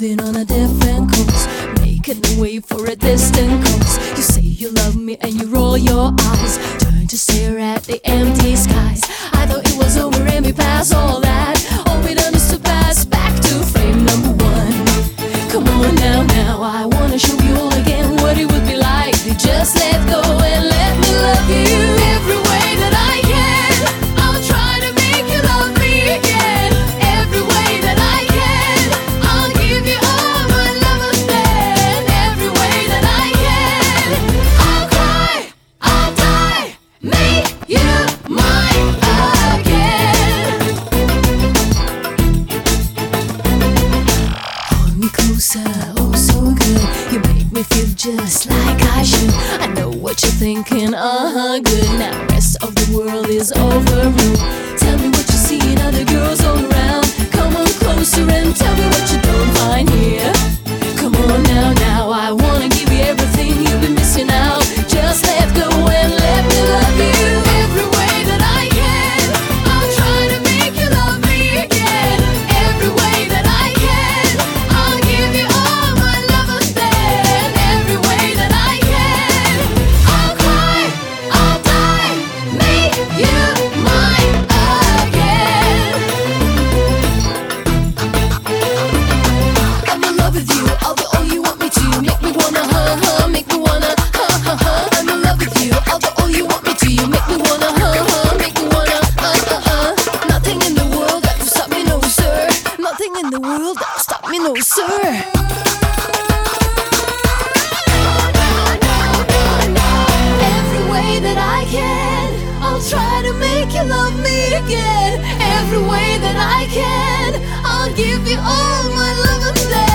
living on a different coast, making a way for a distant coast. You say you love me and you roll your eyes, turn to stare at the empty skies. I thought it was over and we passed all that. All we done is to pass back to frame number one. Come on now, now I wanna show you all again what it would be like to just let go and let me love you every way that I can. I'll try to make you love me again every way that I can. I'll give you all my love again every way that I can. I'll cry, I'll die, make you mine again. Hold me closer, oh so good. You make me feel just like I should. I know what you're thinking, good. Now the rest of the world is overruled. Tell me what you see in other girls all around. Come on closer and tell me what you don't find here. Come on now, now I wanna give you everything you've been missing out. Just let go and let me love you every way that I can. I'll try to make you love me again every way that I can. I'll give you all my love again every way that I can. I'll cry, I'll die, make you mine again. I'm in love with you, I'll be all you want me to. Make me wanna make me wanna I'm in love with you, I'll be all you want me to. You make me wanna make me wanna Nothing in the world that will stop me, no sir. Nothing in the world that will stop me, no sir. Every way that I can, I'll try to make you love me again. Every way that I can, I'll give you all my love and